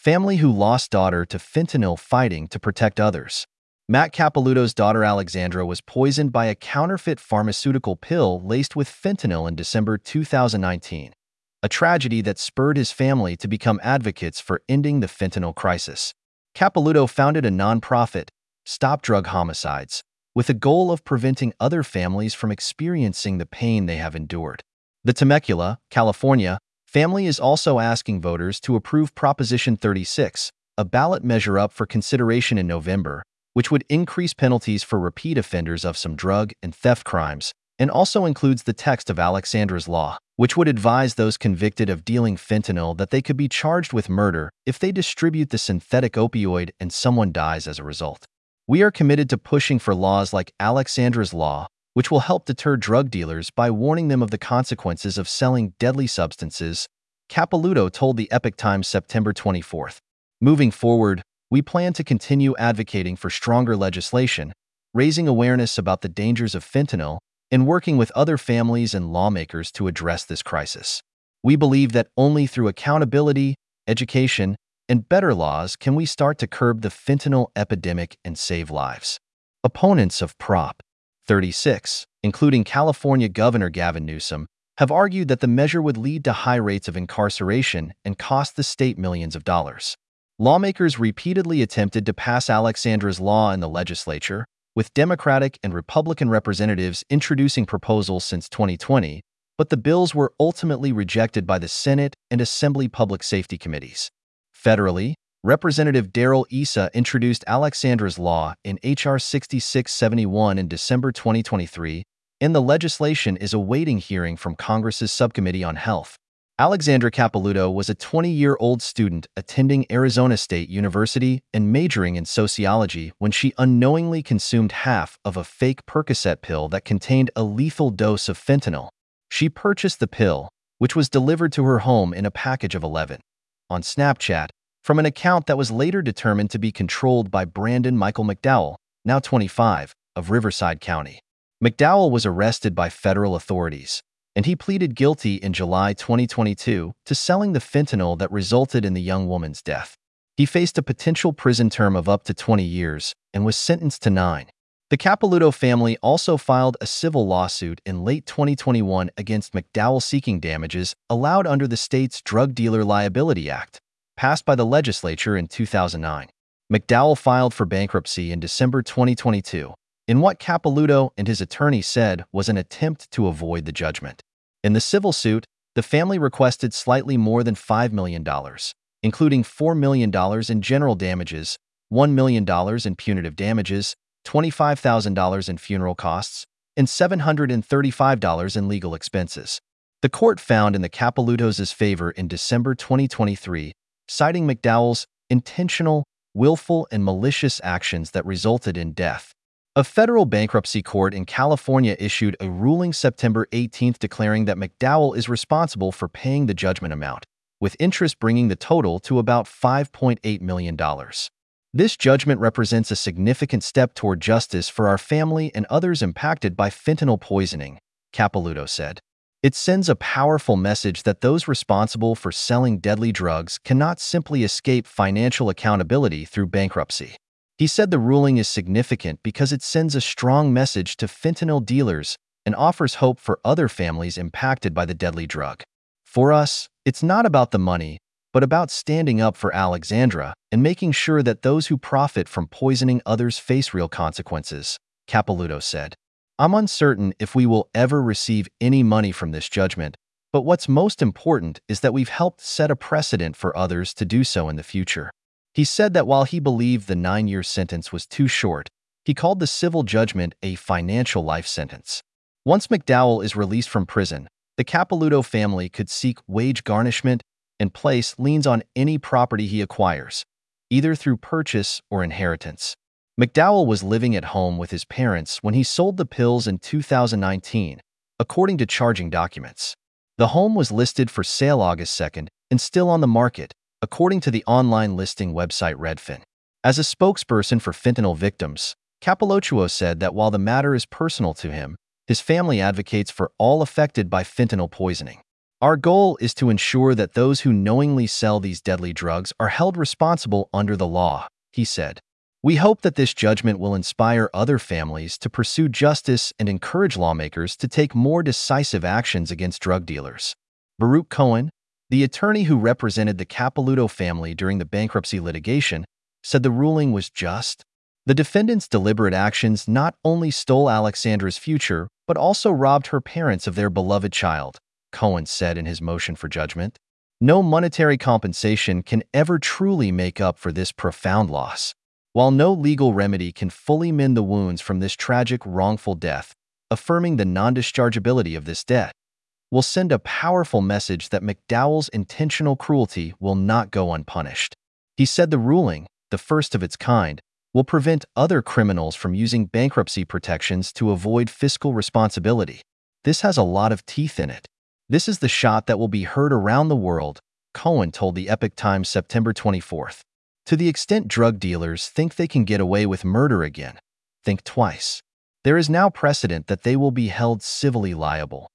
Family who lost daughter to fentanyl fighting to protect others. Matt Capilouto's daughter Alexandra was poisoned by a counterfeit pharmaceutical pill laced with fentanyl in December 2019, a tragedy that spurred his family to become advocates for ending the fentanyl crisis. Capilouto founded a nonprofit, Stop Drug Homicides, with a goal of preventing other families from experiencing the pain they have endured. The Temecula, California, family is also asking voters to approve Proposition 36, a ballot measure up for consideration in November, which would increase penalties for repeat offenders of some drug and theft crimes, and also includes the text of Alexandra's Law, which would advise those convicted of dealing fentanyl that they could be charged with murder if they distribute the synthetic opioid and someone dies as a result. We are committed to pushing for laws like Alexandra's Law, which will help deter drug dealers by warning them of the consequences of selling deadly substances, Capilouto told the Epoch Times September 24. Moving forward, we plan to continue advocating for stronger legislation, raising awareness about the dangers of fentanyl, and working with other families and lawmakers to address this crisis. We believe that only through accountability, education, and better laws can we start to curb the fentanyl epidemic and save lives. Opponents of Prop. 36, including California Governor Gavin Newsom, have argued that the measure would lead to high rates of incarceration and cost the state millions of dollars. Lawmakers repeatedly attempted to pass Alexandra's Law in the legislature, with Democratic and Republican representatives introducing proposals since 2020, but the bills were ultimately rejected by the Senate and Assembly Public Safety Committees. Federally, Representative Darrell Issa introduced Alexandra's Law in H.R. 6671 in December 2023, and the legislation is awaiting hearing from Congress's Subcommittee on Health. Alexandra Capilouto was a 20-year-old student attending Arizona State University and majoring in sociology when she unknowingly consumed half of a fake Percocet pill that contained a lethal dose of fentanyl. She purchased the pill, which was delivered to her home in a package of 11, on Snapchat, from an account that was later determined to be controlled by Brandon Michael McDowell, now 25, of Riverside County. McDowell was arrested by federal authorities, and he pleaded guilty in July 2022 to selling the fentanyl that resulted in the young woman's death. He faced a potential prison term of up to 20 years and was sentenced to 9. The Capilouto family also filed a civil lawsuit in late 2021 against McDowell seeking damages allowed under the state's Drug Dealer Liability Act, passed by the legislature in 2009. McDowell filed for bankruptcy in December 2022, in what Capilouto and his attorney said was an attempt to avoid the judgment. In the civil suit, the family requested slightly more than $5 million, including $4 million in general damages, $1 million in punitive damages, $25,000 in funeral costs, and $735 in legal expenses. The court found in the Capiloutos' favor in December 2023, citing McDowell's intentional, willful, and malicious actions that resulted in death. A federal bankruptcy court in California issued a ruling September 18 declaring that McDowell is responsible for paying the judgment amount, with interest bringing the total to about $5.8 million. This judgment represents a significant step toward justice for our family and others impacted by fentanyl poisoning, Capilouto said. It sends a powerful message that those responsible for selling deadly drugs cannot simply escape financial accountability through bankruptcy. He said the ruling is significant because it sends a strong message to fentanyl dealers and offers hope for other families impacted by the deadly drug. For us, it's not about the money, but about standing up for Alexandra and making sure that those who profit from poisoning others face real consequences, Capilouto said. I'm uncertain if we will ever receive any money from this judgment, but what's most important is that we've helped set a precedent for others to do so in the future. He said that while he believed the 9-year sentence was too short, he called the civil judgment a financial life sentence. Once McDowell is released from prison, the Capilouto family could seek wage garnishment and place liens on any property he acquires, either through purchase or inheritance. McDowell was living at home with his parents when he sold the pills in 2019, according to charging documents. The home was listed for sale August 2nd and still on the market, according to the online listing website Redfin. As a spokesperson for fentanyl victims, Capilouto said that while the matter is personal to him, his family advocates for all affected by fentanyl poisoning. Our goal is to ensure that those who knowingly sell these deadly drugs are held responsible under the law, he said. We hope that this judgment will inspire other families to pursue justice and encourage lawmakers to take more decisive actions against drug dealers. Baruch Cohen, the attorney who represented the Capilouto family during the bankruptcy litigation, said the ruling was just. The defendants' deliberate actions not only stole Alexandra's future, but also robbed her parents of their beloved child, Cohen said in his motion for judgment. No monetary compensation can ever truly make up for this profound loss. While no legal remedy can fully mend the wounds from this tragic wrongful death, affirming the non-dischargeability of this debt will send a powerful message that McDowell's intentional cruelty will not go unpunished. He said the ruling, the first of its kind, will prevent other criminals from using bankruptcy protections to avoid fiscal responsibility. This has a lot of teeth in it. This is the shot that will be heard around the world, Cohen told the Epoch Times September 24th. To the extent drug dealers think they can get away with murder again, think twice. There is now precedent that they will be held civilly liable.